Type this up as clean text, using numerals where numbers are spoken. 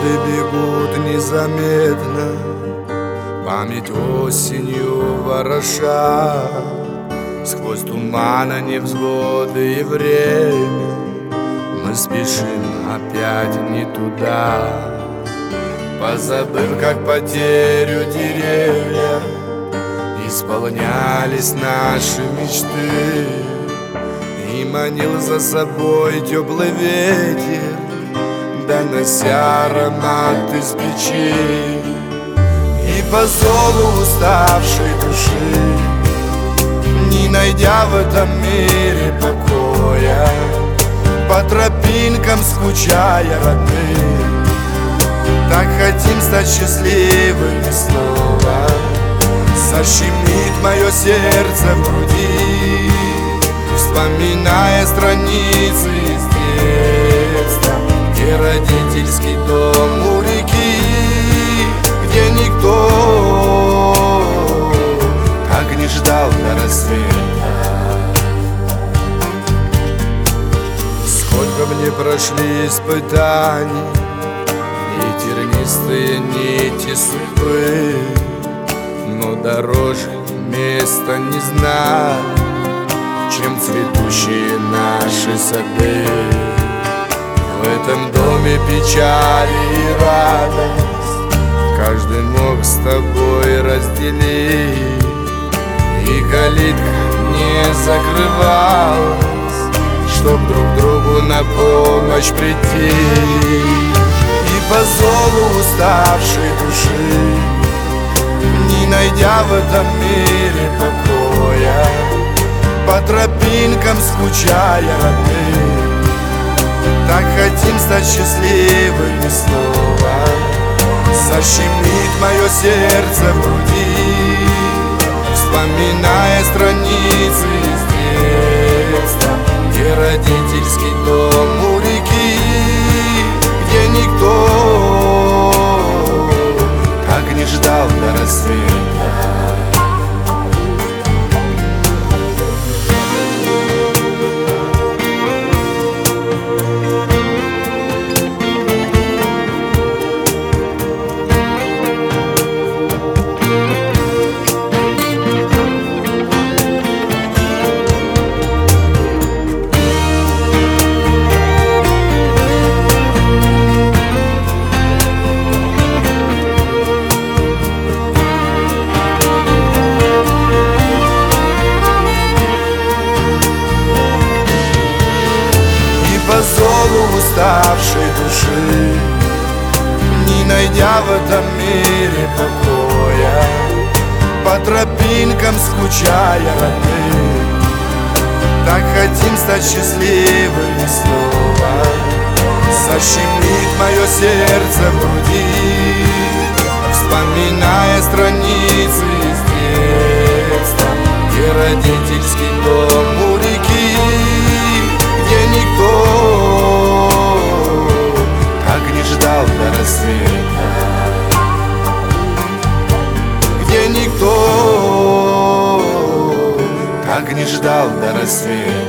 Годы бегут незаметно, память осенью вороша. Сквозь тумана невзгоды и время мы спешим опять не туда. Позабыв, как потерю деревья, исполнялись наши мечты, и манил за собой теплый ветер, донося аромат из печи. И по зову уставшей души, не найдя в этом мире покоя, по тропинкам скучая родным, так хотим стать счастливыми снова. Защемит мое сердце в груди, вспоминая страницы из детства, где родительский дом у реки, где никто так не ждал до рассвета. Сколько мне прошли испытаний и тернистые нити судьбы, но дороже места не знали, чем цветущие наши сады. В этом доме печаль и радость каждый мог с тобой разделить, и калитка не закрывалась, чтоб друг другу на помощь прийти. И по зову уставшей души, не найдя в этом мире покоя, по тропинкам скучая родным, так хотим стать счастливыми снова. Защемит мое сердце в груди, вспоминая страницы из детства, где родительский дом у реки, где никто так не ждал до рассвета. По зову уставшей души, не найдя в этом мире покоя, по тропинкам скучая родным, так хотим стать счастливыми снова. Защемит мое сердце в груди, вспоминая страницы из детства, где родительский дом у реки, где никто так не ждал до рассвета, где никто так не ждал до рассвета.